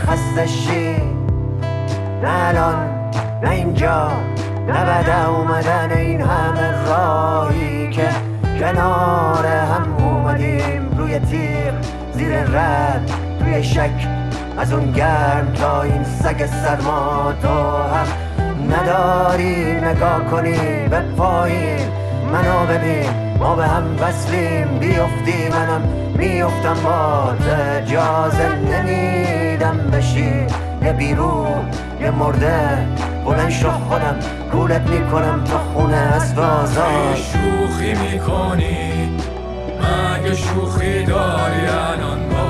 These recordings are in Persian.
خستشی، نه الان نه اینجا نه بعد اومدن این همه راهی که کنار هم اومدیم، روی تیغ زیر رد توی شک، از اون گرم تا این سگ سرما. تو حق نداری نگاه کنی به پایین، منو ببین ما به هم وصلیم، بیفتی منم میفتم با اجازه نمیدم بشی یه بیرون یه مرده، بلند شو خودم گولت میکنم تا خونه از بازار. شوخی میکنی مگه شوخی داری الان با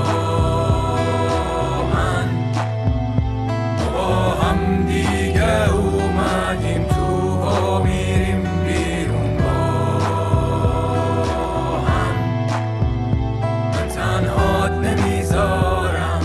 من؟ با هم دیگه اومدیم تو و میریم بیرون با هم، من تنهات نمیذارم.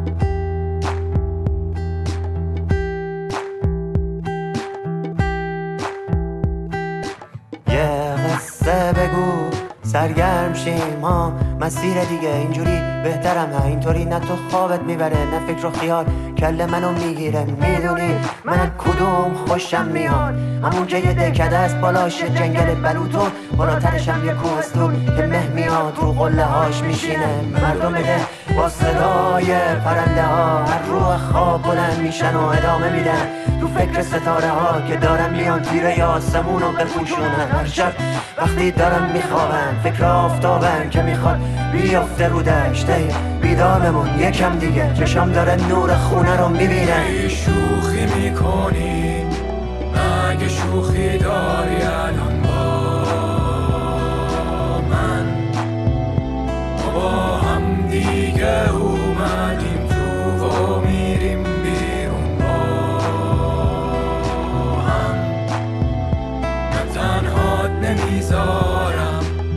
یه قصه بگو سرگرم شیم ها، مسیر دیگه اینجوری بهترم ها، اینطوری نه تو خوابت میبره نه فکر و خیال کله منو میگیره. میدونی من کدوم خوشم میاد؟ همون که یه دکده از بالاش جنگل بلوطو، بالاترشم یه کوهستون که مه میاد رو قله هاش میشینه. مردم ده با صدای پرنده ها هر روح خواب بلند میشن و ادامه میدن تو فکر ستاره ها که دارن میان تیره آسمون رو بپوشونن. هر شب وقتی دارن میخوابن فکر آفتابن که میخواد بیافته رو دشته، بیدار بمون یکم دیگه چشم داره نور خونه رو میبینه. شوخی میکنی مگه شوخی داری الان با من؟ با هم دیگه اومدیم تو و میریم بیرون با هم، من تنهات نمیذارم.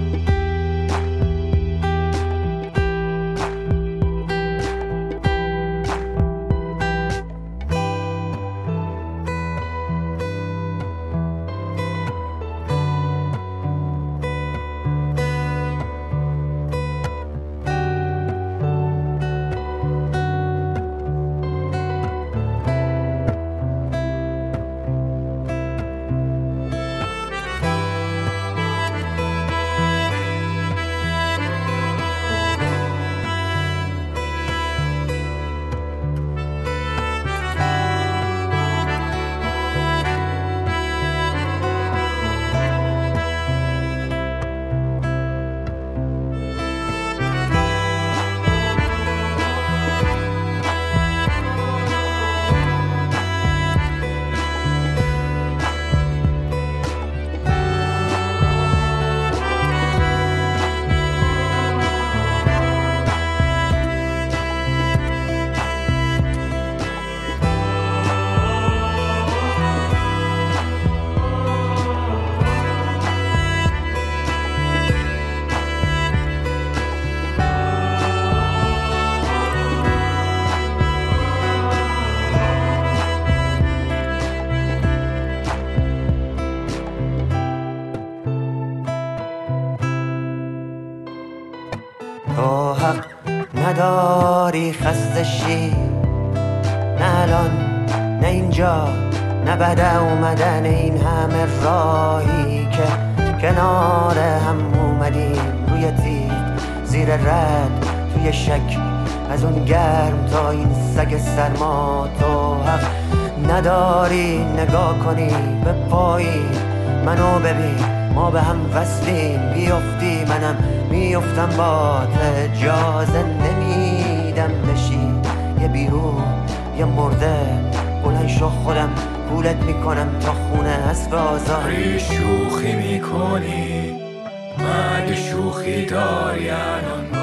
تو حق نداری خستشی، نه الان نه اینجا نه بعد اومدن این همه راهی که کنار هم اومدیم، روی تیغ زیر رد توی شک، از اون گرم تا این سگ سرما. تو حق نداری نگاه کنی به پایین، منو ببین ما به هم وصلیم، بیفتی منم میفتم با اجازه نمیدم بشی یه بیرون یه مرده، بلند شو خودم گولت میکنم تا خونه از بازار. شوخی میکنی مگه شوخی داری الان